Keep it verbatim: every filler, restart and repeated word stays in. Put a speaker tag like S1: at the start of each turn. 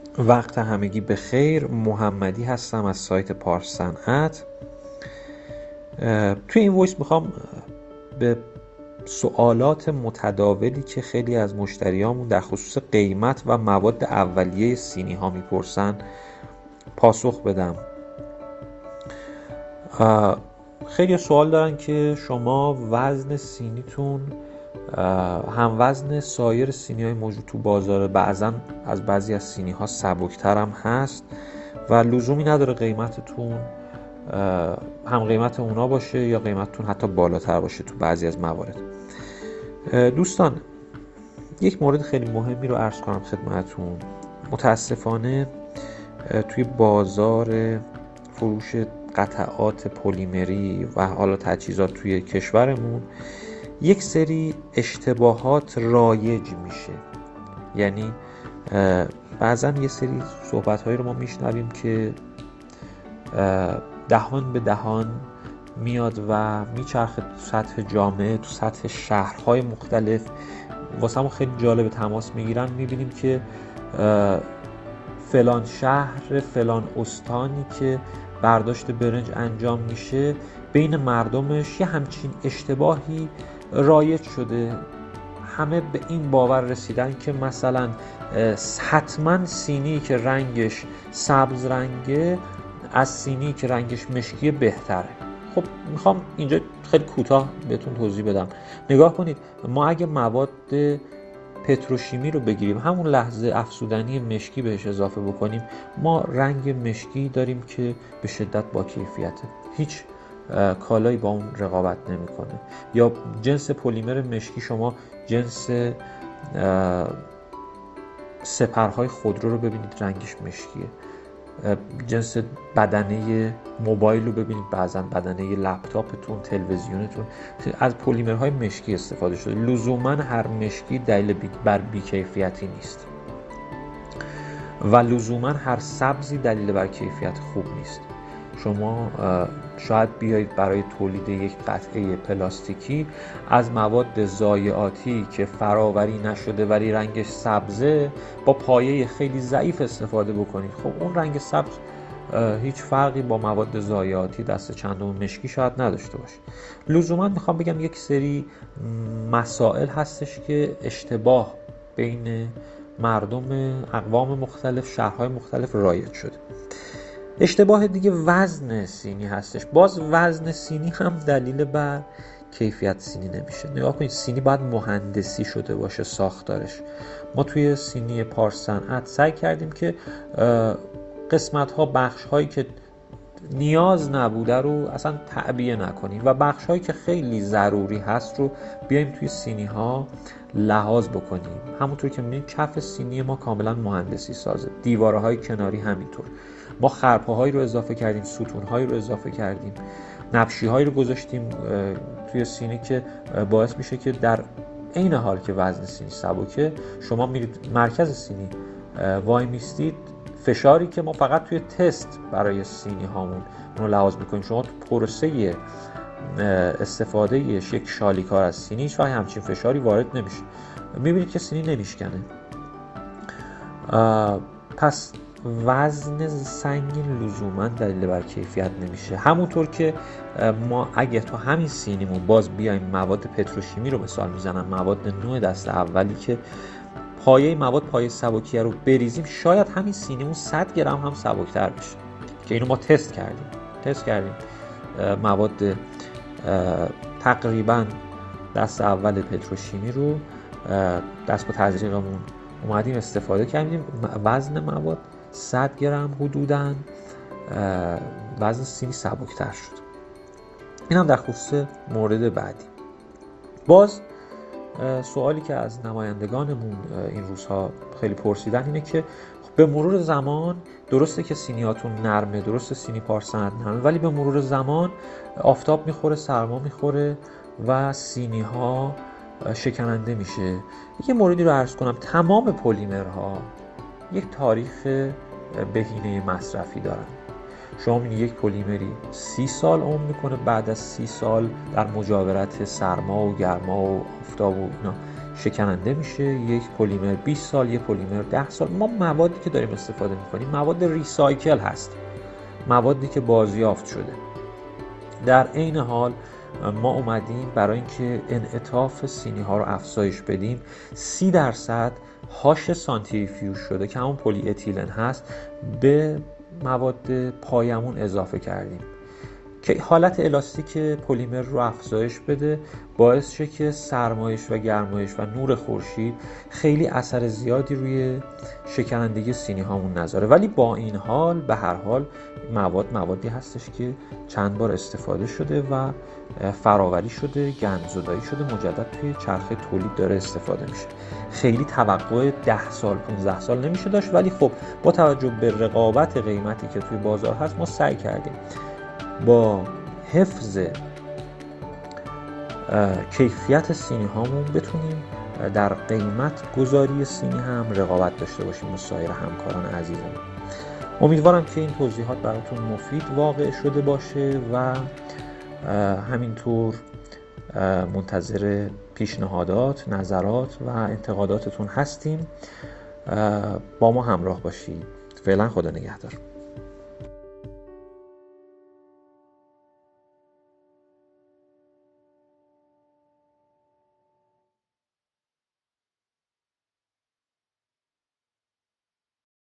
S1: وقت همگی بخیر. محمدی هستم از سایت پارس صنعت. توی این وایس میخوام به سوالات متداولی که خیلی از مشتریامون در خصوص قیمت و مواد اولیه سینی ها میپرسن پاسخ بدم. خیلی سوال دارن که شما وزن سینیتون هم وزن سایر سینی های موجود تو بازار، بعضا از بعضی از سینی ها سبکتر هم هست و لزومی نداره قیمتتون هم قیمت اونا باشه یا قیمتتون حتی بالاتر باشه تو بعضی از موارد. دوستان، یک مورد خیلی مهمی رو عرض کنم خدمتتون. متاسفانه توی بازار فروش قطعات پلیمری و حالا تجهیزات توی کشورمون یک سری اشتباهات رایج میشه. یعنی بعضا یه سری صحبت‌هایی رو ما میشنویم که دهان به دهان میاد و میچرخه تو سطح جامعه، تو سطح شهرهای مختلف. واسه همون خیلی جالب تماس میگیرن، میبینیم که فلان شهر، فلان استانی که برداشت برنج انجام میشه بین مردمش یه همچین اشتباهی رایج شده. همه به این باور رسیدن که مثلا حتما سینی که رنگش سبز رنگه از سینی که رنگش مشکی بهتره. خب میخوام اینجا خیلی کوتاه بهتون توضیح بدم. نگاه کنید، ما اگه مواد پتروشیمی رو بگیریم، همون لحظه افزودنی مشکی بهش اضافه بکنیم، ما رنگ مشکی داریم که به شدت با کیفیته، هیچ کالایی با اون رقابت نمیکنه. یا جنس پلیمر مشکی، شما جنس سپرهای خودرو رو ببینید رنگش مشکیه، جنس بدنه موبایل رو ببینید، بعضا بدنه لپتاپتون، تلویزیونتون از پلیمرهای مشکی استفاده شده. لزوما هر مشکی دلیل بر بیکیفیتی نیست و لزوما هر سبزی دلیل بر کیفیت خوب نیست. شما شاید بیایید برای تولید یک قطعه پلاستیکی از مواد ضایعاتی که فراوری نشده ولی رنگش سبزه با پایه خیلی ضعیف استفاده بکنید. خب اون رنگ سبز هیچ فرقی با مواد ضایعاتی دست چندم مشکی شاید نداشته باشه. لزوما میخوام بگم یک سری مسائل هستش که اشتباه بین مردم اقوام مختلف، شهرهای مختلف رایج شده. اشتباه دیگه وزن سینی هستش. باز وزن سینی هم دلیل بر کیفیت سینی نمیشه. نگاه کنید، سینی باید مهندسی شده باشه ساختارش. ما توی سینی پارس صنعت سعی کردیم که قسمت ها، بخش هایی که نیاز نبوده رو اصلا تعبیه نکنیم و بخش هایی که خیلی ضروری هست رو بیایم توی سینی ها لحاظ بکنیم. همونطور که می‌بینید کف سینی ما کاملا مهندسی سازه، دیواره های کناری همینطور. ما خرپه هایی رو اضافه کردیم، ستون هایی رو اضافه کردیم، نبشی هایی رو گذاشتیم توی سینی که باعث میشه که در عین حال که وزن سینی سبکه، شما میرید مرکز سینی وای میستید، فشاری که ما فقط توی تست برای سینی هامون اون رو لحاظ میکنیم، شما تو پروسه استفاده یک شالیکار از سینی هیچ وقت همچین فشاری وارد نمیشه، میبینید که سینی نمیشکنه. پس وزن سنگین لزوما دلیل بر کیفیت نمیشه. همونطور که ما اگه تو همین سینیمون باز بیایم مواد پتروشیمی رو مثال میزنم، مواد نوع دست اولی که پایه مواد پایه سبکیه رو بریزیم، شاید همین سینیمون صد گرم هم سبکتر بشه که اینو ما تست کردیم تست کردیم مواد تقریبا دست اول پتروشیمی رو دست با تزریقمون اومدیم استفاده کردیم، وزن مواد صد گرم حدوداً وزن سینی سبکتر شد. این هم در خصوص مورد بعدی. باز سوالی که از نمایندگانمون این روزها خیلی پرسیدن اینه که به مرور زمان، درسته که سینیاتون نرمه، درسته سینی پارس صنعت نرمه، ولی به مرور زمان آفتاب میخوره، سرما میخوره و سینی ها شکننده میشه. یه موردی رو عرض کنم، تمام پلیمرها یک تاریخ بهینه مصرفی دارن. شما می‌بینید یک پلیمری سی سال عمر میکنه، بعد از سی سال در مجاورت سرما و گرما و آفتاب و اینا شکننده میشه. یک پلیمر بیست سال، یک پلیمر ده سال. ما موادی که داریم استفاده میکنیم مواد ریسایکل هست، موادی که بازیافت شده. در عین حال ما اومدیم برای اینکه انعطاف سینی ها رو افزایش بدیم، سی درصد هاش سانتریفیوژ شده که همون پلی اتیلن هست به مواد پایمون اضافه کردیم که حالت الاستیک پلیمر رو افزایش بده، باعث شه که سرمایش و گرمایش و نور خورشید خیلی اثر زیادی روی شکنندگی سینی هامون نذاره. ولی با این حال به هر حال مواد موادی هستش که چند بار استفاده شده و فراوری شده، گندزدایی شده، مجدد توی چرخه تولید داره استفاده میشه. خیلی توقع ده سال پانزده سال نمیشه داشت، ولی خب با توجه به رقابت قیمتی که توی بازار هست ما سعی کردیم با حفظ کیفیت سینی هامون بتونیم در قیمت گذاری سینی هم رقابت داشته باشیم با سایر همکاران عزیزمون. امیدوارم که این توضیحات براتون مفید واقع شده باشه و همینطور منتظر پیشنهادات، نظرات و انتقاداتتون هستیم. با ما همراه باشید. فعلا خدا نگهدار.